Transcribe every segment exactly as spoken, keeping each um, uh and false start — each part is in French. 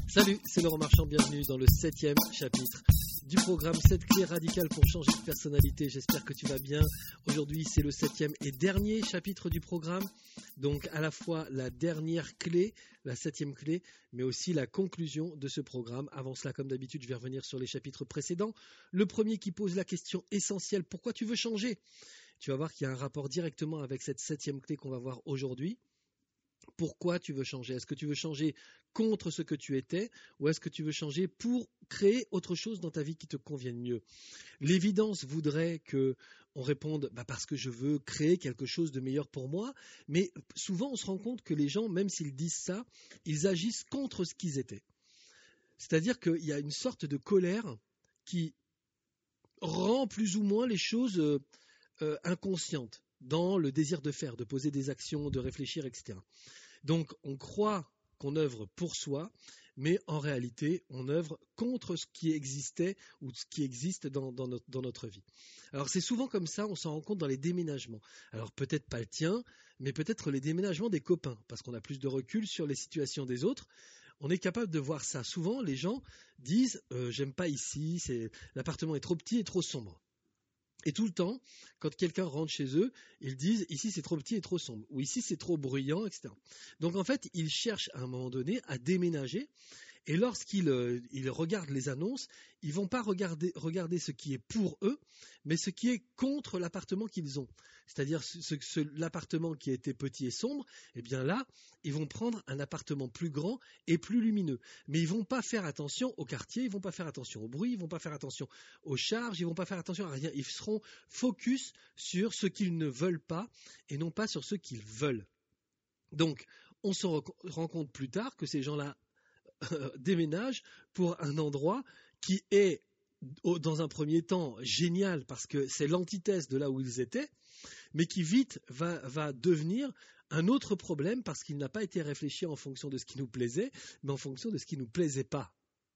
Salut, c'est Laurent Marchand, bienvenue dans le septième chapitre du programme sept clés radicales pour changer de personnalité. J'espère que tu vas bien. Aujourd'hui, c'est le septième et dernier chapitre du programme. Donc, à la fois la dernière clé, la septième clé, mais aussi la conclusion de ce programme. Avant cela, comme d'habitude, je vais revenir sur les chapitres précédents. Le premier qui pose la question essentielle, pourquoi tu veux changer ? Tu vas voir qu'il y a un rapport directement avec cette septième clé qu'on va voir aujourd'hui. Pourquoi tu veux changer ? Est-ce que tu veux changer contre ce que tu étais ou est-ce que tu veux changer pour créer autre chose dans ta vie qui te convienne mieux ? L'évidence voudrait qu'on réponde bah parce que je veux créer quelque chose de meilleur pour moi, mais souvent on se rend compte que les gens, même s'ils disent ça, ils agissent contre ce qu'ils étaient. C'est-à-dire qu'il y a une sorte de colère qui rend plus ou moins les choses euh, euh, inconscientes dans le désir de faire, de poser des actions, de réfléchir, et cetera. Donc on croit qu'on œuvre pour soi, mais en réalité on œuvre contre ce qui existait ou ce qui existe dans, dans, notre, dans notre vie. Alors c'est souvent comme ça, on s'en rend compte dans les déménagements. Alors peut-être pas le tien, mais peut-être les déménagements des copains, parce qu'on a plus de recul sur les situations des autres. On est capable de voir ça. Souvent les gens disent euh, « j'aime pas ici, c'est, l'appartement est trop petit et trop sombre ». Et tout le temps, quand quelqu'un rentre chez eux, ils disent « ici c'est trop petit et trop sombre » ou « ici c'est trop bruyant », et cetera. Donc en fait, ils cherchent à un moment donné à déménager et lorsqu'ils euh, ils regardent les annonces, ils ne vont pas regarder, regarder ce qui est pour eux, mais ce qui est contre l'appartement qu'ils ont. C'est-à-dire ce, ce, l'appartement qui était petit et sombre, eh bien là, ils vont prendre un appartement plus grand et plus lumineux. Mais ils ne vont pas faire attention au quartier, ils ne vont pas faire attention au bruit, ils ne vont pas faire attention aux charges, ils ne vont pas faire attention à rien. Ils seront focus sur ce qu'ils ne veulent pas et non pas sur ce qu'ils veulent. Donc, on se rend compte plus tard que ces gens-là euh, déménagent pour un endroit qui est, dans un premier temps, génial parce que c'est l'antithèse de là où ils étaient, mais qui vite va, va devenir un autre problème parce qu'il n'a pas été réfléchi en fonction de ce qui nous plaisait, mais en fonction de ce qui ne nous plaisait pas.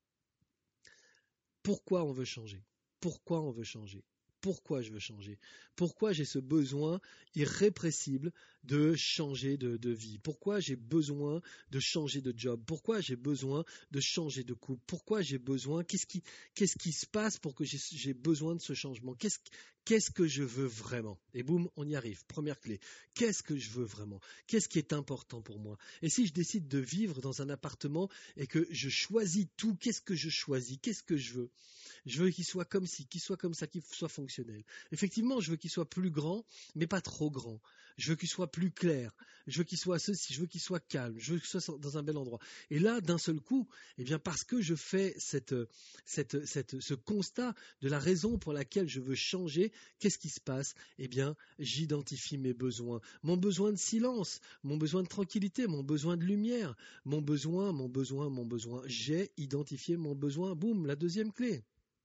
Pourquoi on veut changer ? Pourquoi on veut changer ? Pourquoi je veux changer ? Pourquoi j'ai ce besoin irrépressible de changer de, de vie ? Pourquoi j'ai besoin de changer de job ? Pourquoi j'ai besoin de changer de couple ? Pourquoi j'ai besoin ? Qu'est-ce qui, qu'est-ce qui se passe pour que j'ai, j'ai besoin de ce changement ? Qu'est-ce, qu'est-ce que je veux vraiment ? Et boum, on y arrive. Première clé. Qu'est-ce que je veux vraiment ? Qu'est-ce qui est important pour moi ? Et si je décide de vivre dans un appartement et que je choisis tout, qu'est-ce que je choisis ? Qu'est-ce que je veux ? Je veux qu'il soit comme ci, qu'il soit comme ça, qu'il soit fonctionnel. Effectivement, je veux qu'il soit plus grand, mais pas trop grand. Je veux qu'il soit plus clair. Je veux qu'il soit ceci, je veux qu'il soit calme. Je veux qu'il soit dans un bel endroit. Et là, d'un seul coup, eh bien, parce que je fais cette, cette, cette, ce constat de la raison pour laquelle je veux changer, qu'est-ce qui se passe ? Eh bien, j'identifie mes besoins. Mon besoin de silence, mon besoin de tranquillité, mon besoin de lumière, mon besoin, mon besoin, mon besoin. J'ai identifié mon besoin. Boum, la deuxième clé.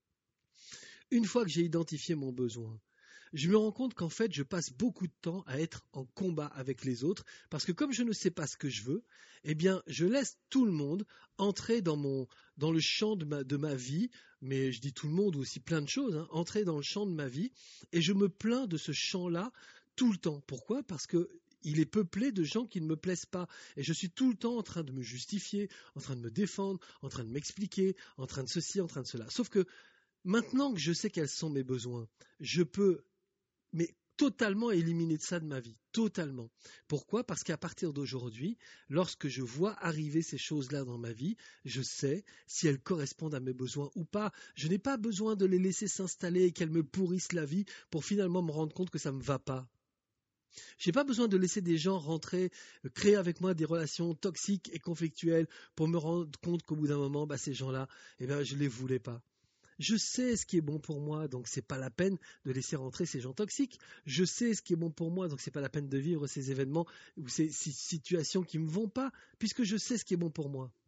Une fois que j'ai identifié mon besoin, je me rends compte qu'en fait, je passe beaucoup de temps à être en combat avec les autres parce que comme je ne sais pas ce que je veux, eh bien, je laisse tout le monde entrer dans, mon, dans le champ de ma, de ma vie, mais je dis tout le monde ou aussi plein de choses, hein, entrer dans le champ de ma vie et je me plains de ce champ-là tout le temps. Pourquoi ? Parce que il est peuplé de gens qui ne me plaisent pas. Et je suis tout le temps en train de me justifier, en train de me défendre, en train de m'expliquer, en train de ceci, en train de cela. Sauf que maintenant que je sais quels sont mes besoins, je peux mais totalement éliminer de ça de ma vie, totalement. Pourquoi ? Parce qu'à partir d'aujourd'hui, lorsque je vois arriver ces choses-là dans ma vie, je sais si elles correspondent à mes besoins ou pas. Je n'ai pas besoin de les laisser s'installer et qu'elles me pourrissent la vie pour finalement me rendre compte que ça ne me va pas. Je n'ai pas besoin de laisser des gens rentrer, créer avec moi des relations toxiques et conflictuelles pour me rendre compte qu'au bout d'un moment, bah, ces gens-là, eh ben, je ne les voulais pas. Je sais ce qui est bon pour moi, donc c'est pas la peine de laisser rentrer ces gens toxiques. Je sais ce qui est bon pour moi, donc c'est pas la peine de vivre ces événements ou ces situations qui me vont pas, puisque je sais ce qui est bon pour moi.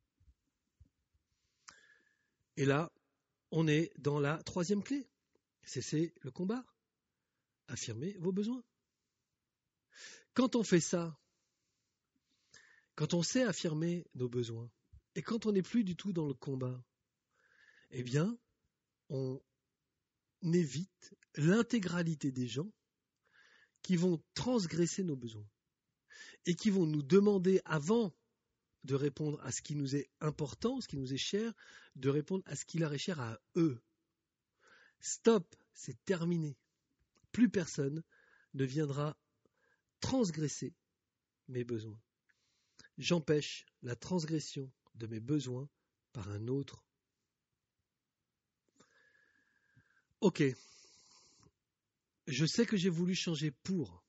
Et là, on est dans la troisième clé. C'est, c'est le combat. Affirmer vos besoins. Quand on fait ça, quand on sait affirmer nos besoins, et quand on n'est plus du tout dans le combat, eh bien, on évite l'intégralité des gens qui vont transgresser nos besoins et qui vont nous demander avant de répondre à ce qui nous est important, ce qui nous est cher, de répondre à ce qui leur est cher à eux. Stop, c'est terminé. Plus personne ne viendra transgresser mes besoins. J'empêche la transgression de mes besoins par un autre. Ok, je sais que j'ai voulu changer pour.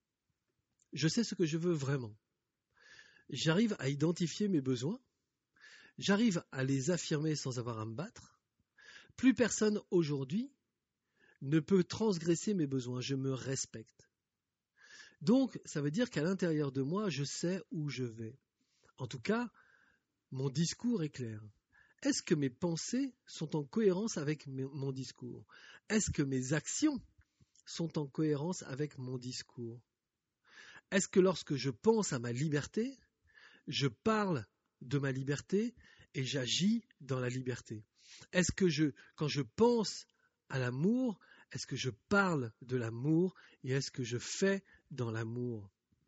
Je sais ce que je veux vraiment. J'arrive à identifier mes besoins. J'arrive à les affirmer sans avoir à me battre. Plus personne aujourd'hui ne peut transgresser mes besoins. Je me respecte. Donc, ça veut dire qu'à l'intérieur de moi, je sais où je vais. En tout cas, mon discours est clair. Est-ce que mes pensées sont en cohérence avec mon discours? Est-ce que mes actions sont en cohérence avec mon discours? Est-ce que lorsque je pense à ma liberté, je parle de ma liberté et j'agis dans la liberté? Est-ce que je, quand je pense à l'amour, est-ce que je parle de l'amour et est-ce que je fais dans l'amour?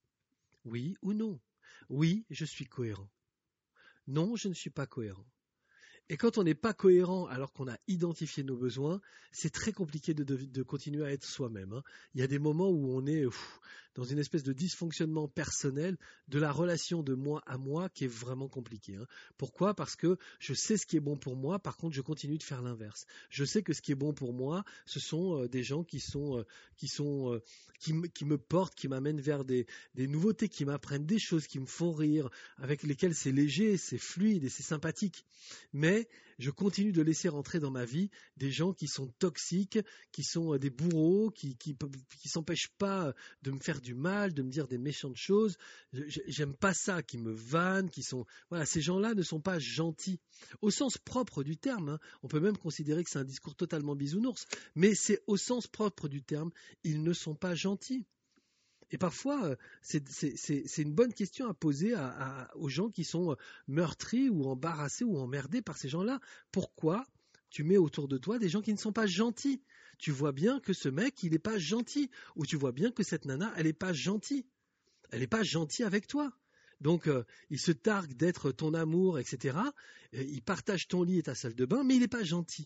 Oui ou non? Oui, je suis cohérent. Non, je ne suis pas cohérent. Et quand on n'est pas cohérent alors qu'on a identifié nos besoins, c'est très compliqué de, de, de continuer à être soi-même. Hein. Il y a des moments où on est pff, dans une espèce de dysfonctionnement personnel de la relation de moi à moi qui est vraiment compliqué. Hein. Pourquoi? Parce que je sais ce qui est bon pour moi, par contre je continue de faire l'inverse. Je sais que ce qui est bon pour moi, ce sont euh, des gens qui sont, euh, qui, sont euh, qui, m- qui me portent, qui m'amènent vers des, des nouveautés, qui m'apprennent des choses, qui me font rire, avec lesquelles c'est léger, c'est fluide et c'est sympathique. Mais je continue de laisser rentrer dans ma vie des gens qui sont toxiques, qui sont des bourreaux, qui qui, qui s'empêchent pas de me faire du mal, de me dire des méchantes choses. J'aime pas ça, qui me vannent, qui sont... Voilà, ces gens-là ne sont pas gentils. Au sens propre du terme, hein. On peut même considérer que c'est un discours totalement bisounours, mais c'est au sens propre du terme, ils ne sont pas gentils. Et parfois, c'est, c'est, c'est, c'est une bonne question à poser à, à, aux gens qui sont meurtris ou embarrassés ou emmerdés par ces gens-là. Pourquoi tu mets autour de toi des gens qui ne sont pas gentils? Tu vois bien que ce mec, il n'est pas gentil. Ou tu vois bien que cette nana, elle n'est pas gentille. Elle n'est pas gentille avec toi. Donc, euh, il se targue d'être ton amour, et cetera. Il partage ton lit et ta salle de bain, mais il n'est pas gentil.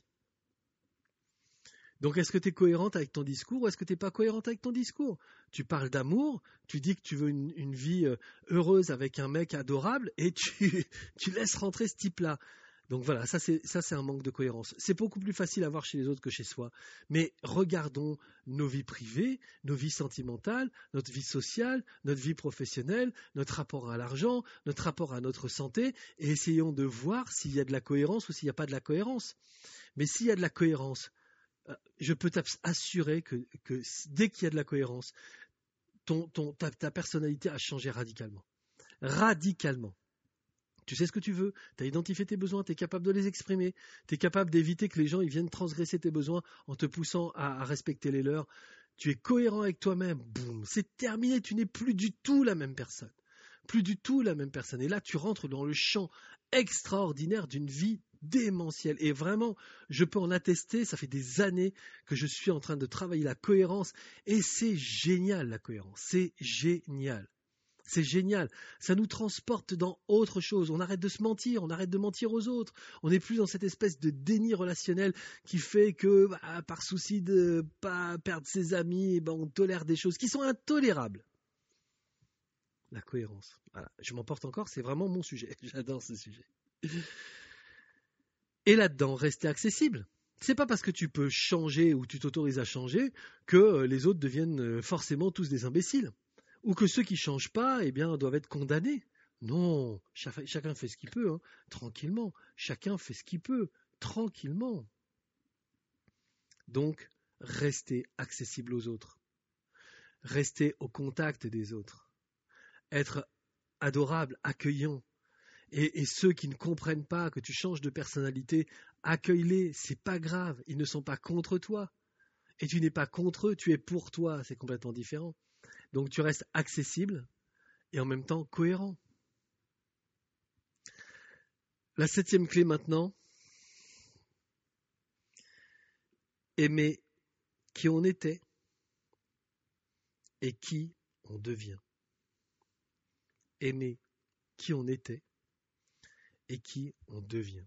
Donc, est-ce que tu es cohérente avec ton discours ou est-ce que tu n'es pas cohérente avec ton discours? Tu parles d'amour, tu dis que tu veux une, une vie heureuse avec un mec adorable et tu, tu laisses rentrer ce type-là. Donc voilà, ça c'est, ça c'est un manque de cohérence. C'est beaucoup plus facile à voir chez les autres que chez soi. Mais regardons nos vies privées, nos vies sentimentales, notre vie sociale, notre vie professionnelle, notre rapport à l'argent, notre rapport à notre santé et essayons de voir s'il y a de la cohérence ou s'il n'y a pas de la cohérence. Mais s'il y a de la cohérence, je peux t'assurer que, que dès qu'il y a de la cohérence, ton, ton, ta, ta personnalité a changé radicalement. Radicalement. Tu sais ce que tu veux, tu as identifié tes besoins, tu es capable de les exprimer, tu es capable d'éviter que les gens ils viennent transgresser tes besoins en te poussant à, à respecter les leurs. Tu es cohérent avec toi-même, boum, c'est terminé, tu n'es plus du tout la même personne. Plus du tout la même personne. Et là, tu rentres dans le champ extraordinaire d'une vie démentielle. Et vraiment, je peux en attester, ça fait des années que je suis en train de travailler la cohérence. Et c'est génial, la cohérence. C'est génial. C'est génial. Ça nous transporte dans autre chose. On arrête de se mentir, on arrête de mentir aux autres. On n'est plus dans cette espèce de déni relationnel qui fait que, bah, par souci de ne pas perdre ses amis, bah, on tolère des choses qui sont intolérables. La cohérence. Voilà. Je m'en porte encore, c'est vraiment mon sujet. J'adore ce sujet. Et là-dedans, rester accessible. C'est pas parce que tu peux changer ou tu t'autorises à changer que les autres deviennent forcément tous des imbéciles. Ou que ceux qui ne changent pas, eh bien, doivent être condamnés. Non, chacun fait ce qu'il peut, hein, tranquillement. Chacun fait ce qu'il peut, tranquillement. Donc, rester accessible aux autres. Rester au contact des autres. Être adorable, accueillant. Et, et ceux qui ne comprennent pas que tu changes de personnalité, accueille-les, c'est pas grave, ils ne sont pas contre toi. Et tu n'es pas contre eux, tu es pour toi, c'est complètement différent. Donc tu restes accessible et en même temps cohérent. La septième clé maintenant, aimer qui on était et qui on devient. Aimer qui on était et qui on devient.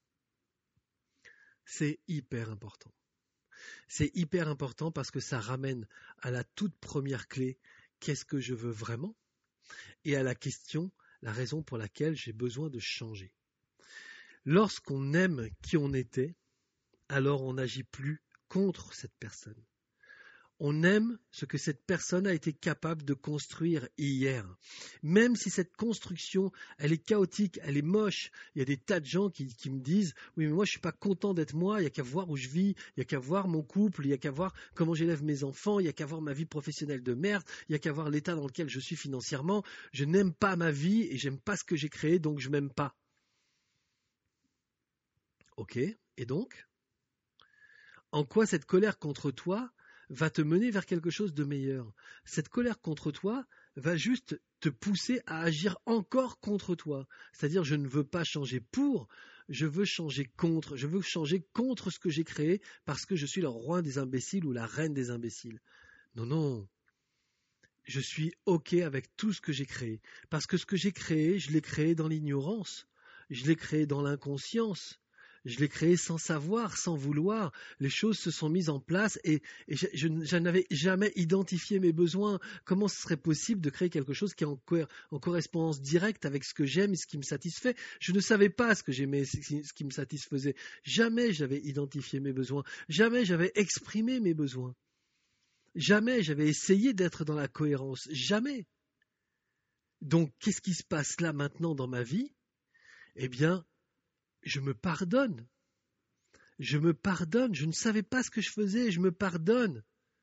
C'est hyper important. C'est hyper important parce que ça ramène à la toute première clé, qu'est-ce que je veux vraiment? Et à la question, la raison pour laquelle j'ai besoin de changer. Lorsqu'on aime qui on était, alors on n'agit plus contre cette personne. On aime ce que cette personne a été capable de construire hier. Même si cette construction, elle est chaotique, elle est moche. Il y a des tas de gens qui, qui me disent « Oui, mais moi, je ne suis pas content d'être moi. Il n'y a qu'à voir où je vis. Il n'y a qu'à voir mon couple. Il n'y a qu'à voir comment j'élève mes enfants. Il n'y a qu'à voir ma vie professionnelle de merde. Il n'y a qu'à voir l'état dans lequel je suis financièrement. Je n'aime pas ma vie et j'aime pas ce que j'ai créé, donc je m'aime pas. » Ok, et donc, en quoi cette colère contre toi va te mener vers quelque chose de meilleur? Cette colère contre toi va juste te pousser à agir encore contre toi. C'est-à-dire, je ne veux pas changer pour, je veux changer contre. Je veux changer contre ce que j'ai créé parce que je suis le roi des imbéciles ou la reine des imbéciles. Non, non. Je suis OK avec tout ce que j'ai créé. Parce que ce que j'ai créé, je l'ai créé dans l'ignorance. Je l'ai créé dans l'inconscience. Je l'ai créé sans savoir, sans vouloir. Les choses se sont mises en place et, et je, je, je n'avais jamais identifié mes besoins. Comment ce serait possible de créer quelque chose qui est en, co- en correspondance directe avec ce que j'aime et ce qui me satisfait? Je ne savais pas ce que j'aimais, ce qui, ce qui me satisfaisait. Jamais j'avais identifié mes besoins. Jamais j'avais exprimé mes besoins. Jamais j'avais essayé d'être dans la cohérence. Jamais. Donc, qu'est-ce qui se passe là maintenant dans ma vie? Eh bien, je me pardonne. Je me pardonne. Je ne savais pas ce que je faisais. Je me pardonne.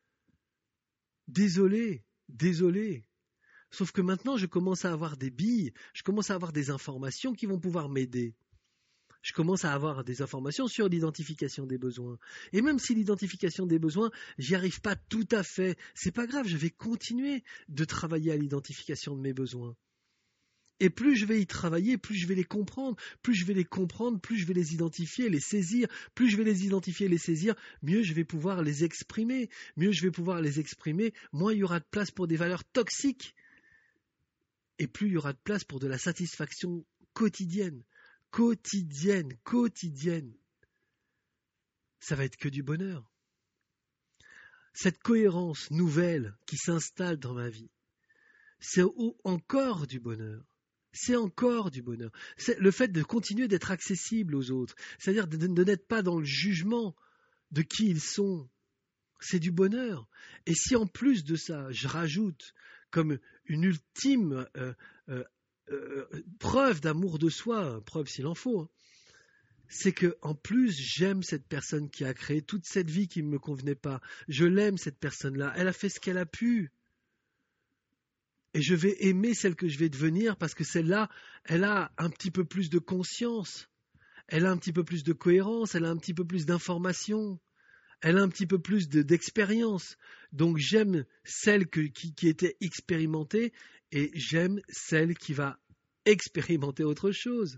Désolé, désolé. Sauf que maintenant, je commence à avoir des billes. Je commence à avoir des informations qui vont pouvoir m'aider. Je commence à avoir des informations sur l'identification des besoins. Et même si l'identification des besoins, j'y arrive pas tout à fait, c'est pas grave, je vais continuer de travailler à l'identification de mes besoins. Et plus je vais y travailler, plus je vais les comprendre, plus je vais les comprendre, plus je vais les identifier, les saisir, plus je vais les identifier, les saisir, mieux je vais pouvoir les exprimer, mieux je vais pouvoir les exprimer, moins il y aura de place pour des valeurs toxiques, et plus il y aura de place pour de la satisfaction quotidienne, quotidienne, quotidienne. Ça va être que du bonheur. Cette cohérence nouvelle qui s'installe dans ma vie, c'est encore du bonheur. C'est encore du bonheur. C'est le fait de continuer d'être accessible aux autres, c'est-à-dire de, de n'être pas dans le jugement de qui ils sont. C'est du bonheur. Et si en plus de ça, je rajoute comme une ultime euh, euh, euh, preuve d'amour de soi, preuve s'il en faut, hein, c'est que en plus j'aime cette personne qui a créé toute cette vie qui ne me convenait pas. Je l'aime cette personne-là. Elle a fait ce qu'elle a pu. Et je vais aimer celle que je vais devenir parce que celle-là, elle a un petit peu plus de conscience, elle a un petit peu plus de cohérence, elle a un petit peu plus d'information, elle a un petit peu plus de, d'expérience. Donc j'aime celle que, qui, qui était expérimentée et j'aime celle qui va expérimenter autre chose.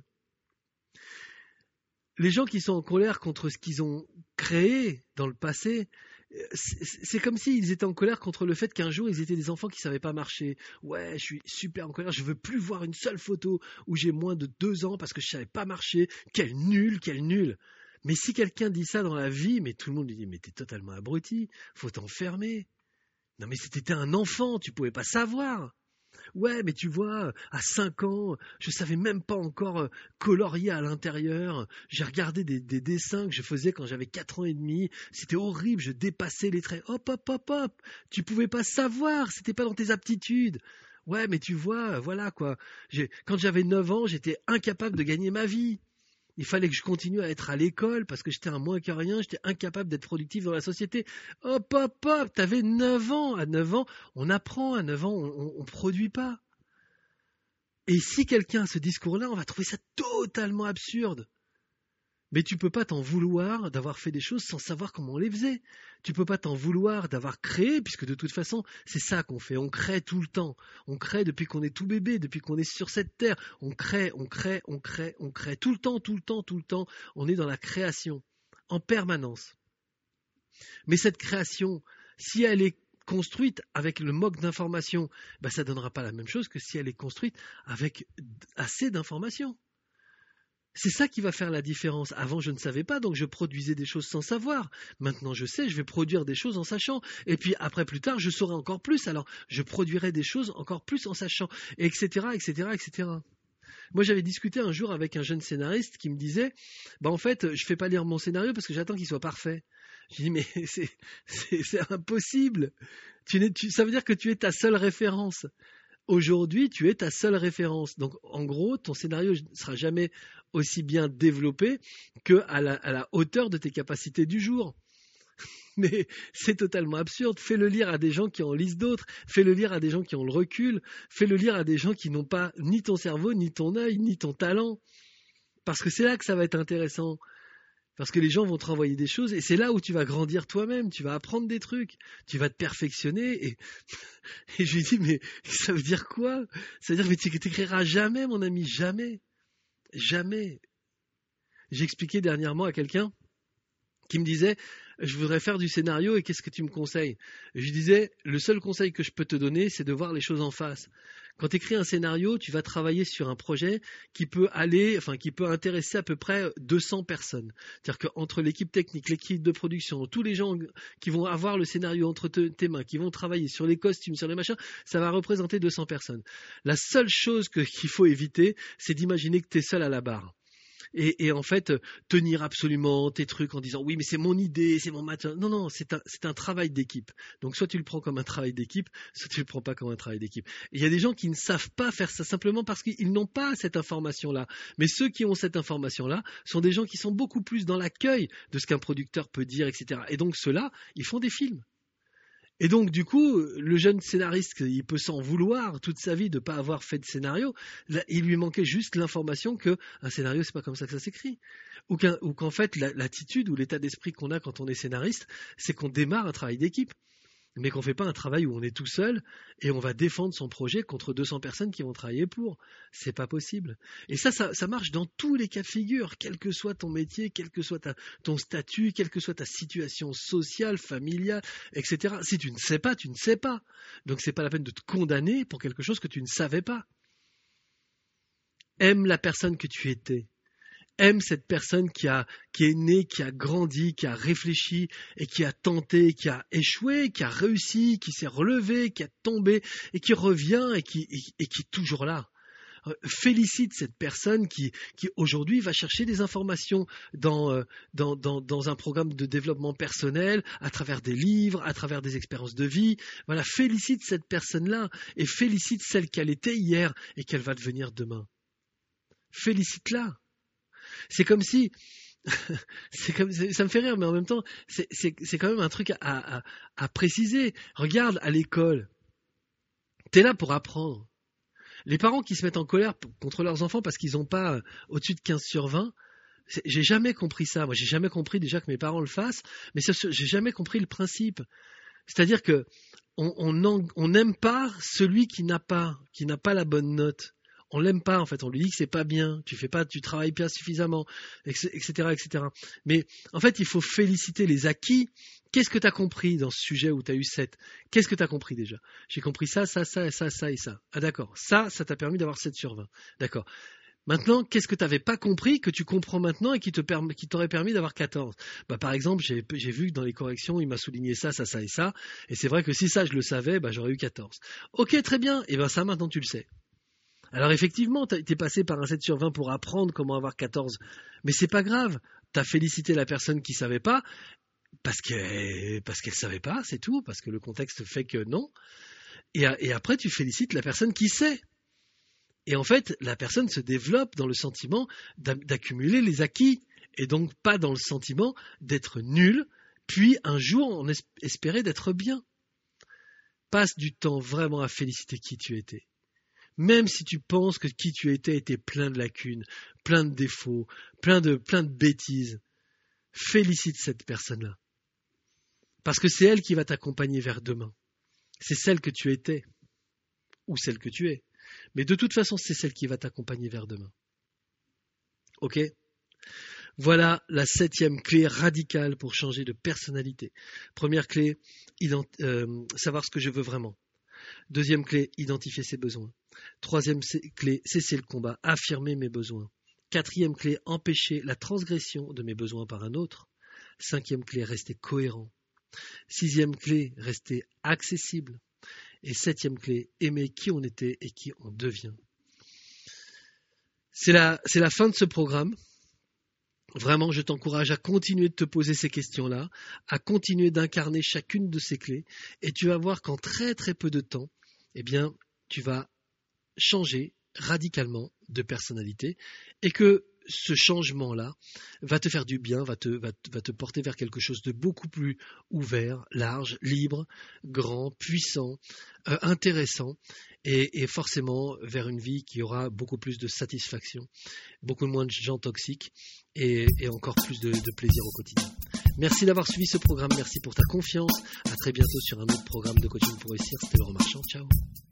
Les gens qui sont en colère contre ce qu'ils ont créé dans le passé, c'est comme s'ils étaient en colère contre le fait qu'un jour ils étaient des enfants qui ne savaient pas marcher. Ouais, je suis super en colère, je ne veux plus voir une seule photo où j'ai moins de deux ans parce que je ne savais pas marcher. Quel nul, quel nul. Mais si quelqu'un dit ça dans la vie, mais tout le monde lui dit mais t'es totalement abruti, faut t'enfermer. Non mais c'était un enfant, tu ne pouvais pas savoir. Ouais, mais tu vois, à cinq ans, je savais même pas encore colorier à l'intérieur. J'ai regardé des, des dessins que je faisais quand j'avais quatre ans et demi. C'était horrible, je dépassais les traits. Hop, hop, hop, hop. Tu pouvais pas savoir, c'était pas dans tes aptitudes. Ouais, mais tu vois, voilà quoi. J'ai, quand j'avais neuf ans, j'étais incapable de gagner ma vie. Il fallait que je continue à être à l'école parce que j'étais un moins que rien, j'étais incapable d'être productif dans la société. Hop, hop, hop, t'avais neuf ans. À neuf ans, on apprend, à neuf ans, on ne produit pas. Et si quelqu'un a ce discours-là, on va trouver ça totalement absurde. Mais tu ne peux pas t'en vouloir d'avoir fait des choses sans savoir comment on les faisait. Tu ne peux pas t'en vouloir d'avoir créé, puisque de toute façon, c'est ça qu'on fait. On crée tout le temps. On crée depuis qu'on est tout bébé, depuis qu'on est sur cette terre. On crée, on crée, on crée, on crée. Tout le temps, tout le temps, tout le temps. On est dans la création, en permanence. Mais cette création, si elle est construite avec le manque d'informations, ben ça ne donnera pas la même chose que si elle est construite avec assez d'informations. C'est ça qui va faire la différence. Avant, je ne savais pas, donc je produisais des choses sans savoir. Maintenant, je sais, je vais produire des choses en sachant. Et puis après, plus tard, je saurai encore plus. Alors, je produirai des choses encore plus en sachant, et cetera, et cetera, et cetera. Moi, j'avais discuté un jour avec un jeune scénariste qui me disait, bah en fait, je fais pas lire mon scénario parce que j'attends qu'il soit parfait. Je dis, mais c'est, c'est, c'est impossible. Tu n'es, tu, ça veut dire que tu es ta seule référence. Aujourd'hui, tu es ta seule référence. Donc, en gros, ton scénario ne sera jamais aussi bien développé qu'à la, à la hauteur de tes capacités du jour. Mais c'est totalement absurde. Fais-le lire à des gens qui en lisent d'autres. Fais-le lire à des gens qui ont le recul. Fais-le lire à des gens qui n'ont pas ni ton cerveau, ni ton œil, ni ton talent. Parce que c'est là que ça va être intéressant. Parce que les gens vont te renvoyer des choses et c'est là où tu vas grandir toi-même, tu vas apprendre des trucs, tu vas te perfectionner et, et je lui dis mais ça veut dire quoi? Ça veut dire mais tu n'écriras jamais mon ami, jamais, jamais. J'ai expliqué dernièrement à quelqu'un qui me disait je voudrais faire du scénario et qu'est-ce que tu me conseilles? Je lui disais le seul conseil que je peux te donner c'est de voir les choses en face. Quand tu écris un scénario, tu vas travailler sur un projet qui peut aller, enfin qui peut intéresser à peu près deux cents personnes. C'est-à-dire qu'entre l'équipe technique, l'équipe de production, tous les gens qui vont avoir le scénario entre te, tes mains, qui vont travailler sur les costumes, sur les machins, ça va représenter deux cents personnes. La seule chose que, qu'il faut éviter, c'est d'imaginer que tu es seul à la barre. Et, et en fait, tenir absolument tes trucs en disant oui mais c'est mon idée, c'est mon matin. Non, non, c'est un, c'est un travail d'équipe. Donc soit tu le prends comme un travail d'équipe, soit tu le prends pas comme un travail d'équipe. Et il y a des gens qui ne savent pas faire ça simplement parce qu'ils n'ont pas cette information-là. Mais ceux qui ont cette information-là sont des gens qui sont beaucoup plus dans l'accueil de ce qu'un producteur peut dire, et cetera. Et donc ceux-là, ils font des films. Et donc, du coup, le jeune scénariste, il peut s'en vouloir toute sa vie de ne pas avoir fait de scénario. Il lui manquait juste l'information qu'un scénario, c'est pas comme ça que ça s'écrit. Ou, qu'un, ou qu'en fait, l'attitude ou l'état d'esprit qu'on a quand on est scénariste, c'est qu'on démarre un travail d'équipe. Mais qu'on ne fait pas un travail où on est tout seul et on va défendre son projet contre deux cents personnes qui vont travailler pour. C'est pas possible. Et ça, ça, ça marche dans tous les cas de figure, quel que soit ton métier, quel que soit ta, ton statut, quelle que soit ta situation sociale, familiale, et cetera. Si tu ne sais pas, tu ne sais pas. Donc c'est pas la peine de te condamner pour quelque chose que tu ne savais pas. Aime la personne que tu étais. Aime cette personne qui, a, qui est née, qui a grandi, qui a réfléchi et qui a tenté, qui a échoué, qui a réussi, qui s'est relevé, qui a tombé et qui revient et qui, et, et qui est toujours là. Félicite cette personne qui, qui aujourd'hui va chercher des informations dans, dans, dans, dans un programme de développement personnel, à travers des livres, à travers des expériences de vie. Voilà, félicite cette personne-là et félicite celle qu'elle était hier et qu'elle va devenir demain. Félicite-la. C'est comme si, c'est comme, c'est, ça me fait rire, mais en même temps, c'est, c'est, c'est quand même un truc à, à, à préciser. Regarde à l'école, t'es là pour apprendre. Les parents qui se mettent en colère contre leurs enfants parce qu'ils n'ont pas au-dessus de quinze sur vingt, j'ai jamais compris ça. Moi, j'ai jamais compris déjà que mes parents le fassent, mais ça, j'ai jamais compris le principe. C'est-à-dire que on, on, on n'aime pas celui qui n'a pas, qui n'a pas la bonne note. On l'aime pas en fait, on lui dit que c'est pas bien, tu fais pas, tu travailles pas suffisamment, et cetera, et cetera. Mais en fait, il faut féliciter les acquis. Qu'est-ce que tu as compris dans ce sujet où tu as eu sept? Qu'est-ce que tu as compris déjà? J'ai compris ça, ça, ça, ça, ça et ça. Ah d'accord, ça, ça t'a permis d'avoir sept sur vingt. D'accord. Maintenant, qu'est-ce que tu n'avais pas compris, que tu comprends maintenant et qui, te permet, qui t'aurait permis d'avoir quatorze? Bah, par exemple, j'ai, j'ai vu que dans les corrections, il m'a souligné ça, ça, ça et ça. Et c'est vrai que si ça, je le savais, bah, j'aurais eu quatorze. Ok, très bien. Et bien ça, maintenant, tu le sais. Alors effectivement, t'es passé par un sept sur vingt pour apprendre comment avoir quatorze. Mais c'est pas grave. T'as félicité la personne qui savait pas parce qu'elle, parce qu'elle savait pas, c'est tout. Parce que le contexte fait que non. Et, et après, tu félicites la personne qui sait. Et en fait, la personne se développe dans le sentiment d'accumuler les acquis. Et donc pas dans le sentiment d'être nul, puis un jour en espérer d'être bien. Passe du temps vraiment à féliciter qui tu étais. Même si tu penses que qui tu étais était plein de lacunes, plein de défauts, plein de, plein de bêtises, félicite cette personne-là. Parce que c'est elle qui va t'accompagner vers demain. C'est celle que tu étais, ou celle que tu es. Mais de toute façon, c'est celle qui va t'accompagner vers demain. Ok ? Voilà la septième clé radicale pour changer de personnalité. Première clé, ident- euh, savoir ce que je veux vraiment. Deuxième clé, identifier ses besoins. Troisième clé, cesser le combat, affirmer mes besoins. Quatrième clé, empêcher la transgression de mes besoins par un autre. Cinquième clé, rester cohérent. Sixième clé, rester accessible. Et septième clé, aimer qui on était et qui on devient. C'est la, c'est la fin de ce programme. Vraiment, je t'encourage à continuer de te poser ces questions-là, à continuer d'incarner chacune de ces clés, et tu vas voir qu'en très très peu de temps, eh bien, tu vas changer radicalement de personnalité, et que ce changement-là va te faire du bien, va te, va, va te porter vers quelque chose de beaucoup plus ouvert, large, libre, grand, puissant, euh, intéressant, et, et forcément vers une vie qui aura beaucoup plus de satisfaction, beaucoup moins de gens toxiques, et, et encore plus de, de plaisir au quotidien. Merci d'avoir suivi ce programme, merci pour ta confiance, à très bientôt sur un autre programme de coaching pour réussir, c'était Laurent Marchand, ciao.